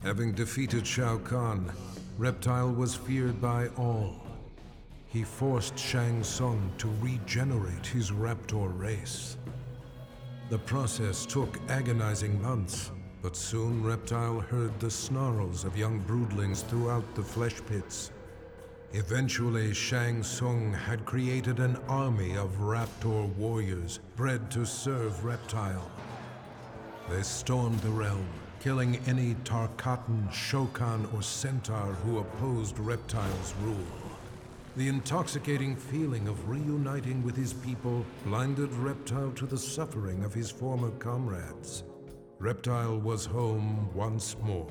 Having defeated Shao Kahn, Reptile was feared by all. He forced Shang Tsung to regenerate his raptor race. The process took agonizing months, but soon Reptile heard the snarls of young broodlings throughout the flesh pits. Eventually, Shang Tsung had created an army of raptor warriors bred to serve Reptile. They stormed the realm, killing any Tarkatan, Shokan, or Centaur who opposed Reptile's rule. The intoxicating feeling of reuniting with his people blinded Reptile to the suffering of his former comrades. Reptile was home once more.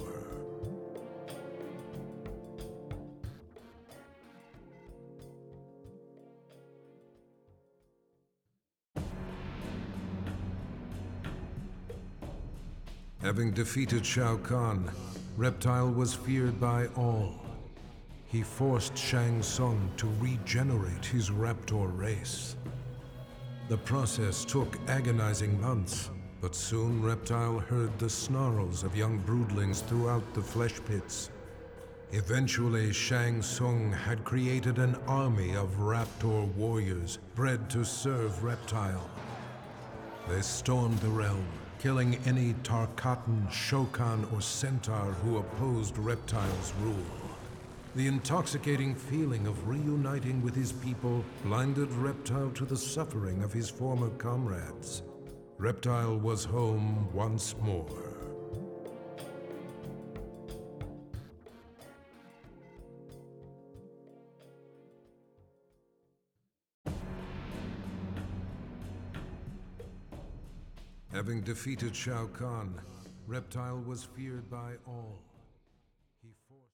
Having defeated Shao Kahn, Reptile was feared by all. He forced Shang Tsung to regenerate his raptor race. The process took agonizing months, but soon Reptile heard the snarls of young broodlings throughout the flesh pits. Eventually, Shang Tsung had created an army of raptor warriors bred to serve Reptile. They stormed the realm, killing any Tarkatan, Shokan, or Centaur who opposed Reptile's rule. The intoxicating feeling of reuniting with his people blinded Reptile to the suffering of his former comrades. Reptile was home once more. Having defeated Shao Kahn, Reptile was feared by all. He forced